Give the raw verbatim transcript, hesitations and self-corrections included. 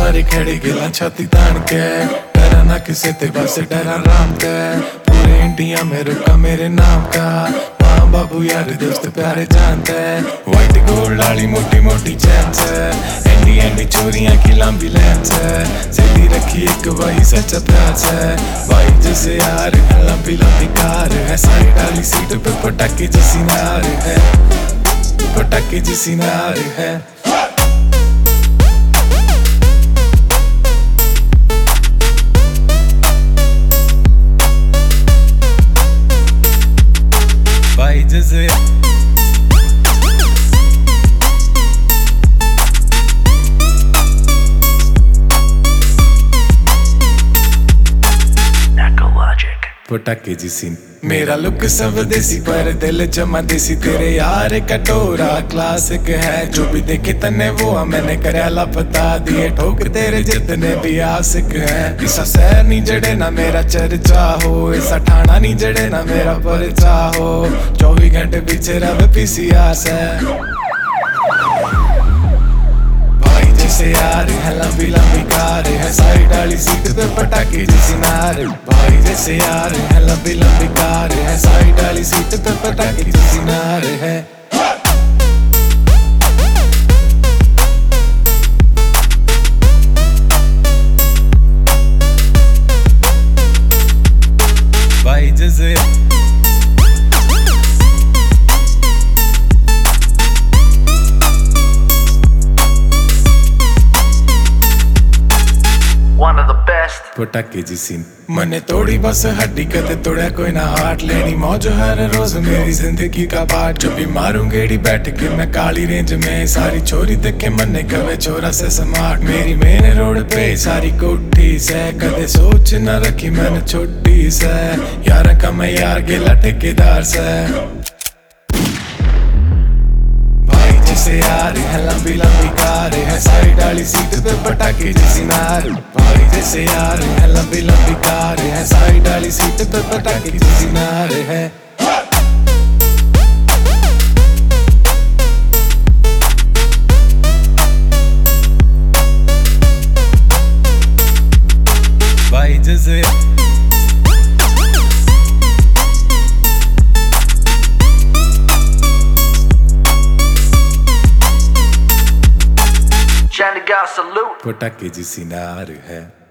सारे खड़े गिला छाती तान के, डरा ना किसे ते बस डरा राम के। पूरे इंडिया में रुका मेरे नाम का, माँ बाबू यार दोस्त प्यारे जानते। व्हाइट गोल्ड वाली मोटी मोटी चैन से, एंडी एंडी चोरियां की लंबी लाइन से, सीधी रखी एक वही सच्चा प्यार से। भाई जैसे यार लंबी लंबी कार है, साइड वाली सीट पे पटाखे जैसी नार है, पटाखे जैसी नार है। भाई जैसे पटाखे जिसी मेरा लुक सब देसी पर दिल जमा देसी। तेरे यार कटोरा क्लासिक है, जो भी देखे तने वो मैंने करेला बता दिए। ठोक तेरे जितने भी आशिक है, ऐसा शहर नहीं जड़े ना मेरा चर्चा हो, ऐसा ठाना नहीं जड़े ना मेरा परिचा हो। चौबीस घंटे पीछे रवे पीसीआर से। जैसे यार है लंबी लंबी कार है, साइड वाली सीट पे पटाखे जैसी नार। भाई जैसे यार है लंबी लंबी कार है, साइड वाली सीट पे पटाखे जैसी नार है। भाई जैसे पटाखे जिसी मने तोड़ी बस हड्डी कदे तोड़ा कोई ना हार्ट। लेनी मौज हर रोज मेरी जिंदगी का पार्ट, जो भी मारूं गेड़ी बैठ के मैं काली रेंज में। सारी छोरी देखे मने कवे छोरा से स्मार्ट, मेरी मेन रोड पे सारी कोठी से। कदे सोच न रखी मैंने छोटी से, यार का मैं यार गेला ठेकेदार से। जैसे यार है लंबी लंबी कार है, साइड वाली सीट पे पटाखे जैसी नार। भाई जैसे यार है लंबी लंबी कार है, साइड वाली सीट पे पटाखे जैसी नार है। भाई जैसे पटाखे जिसी नार है।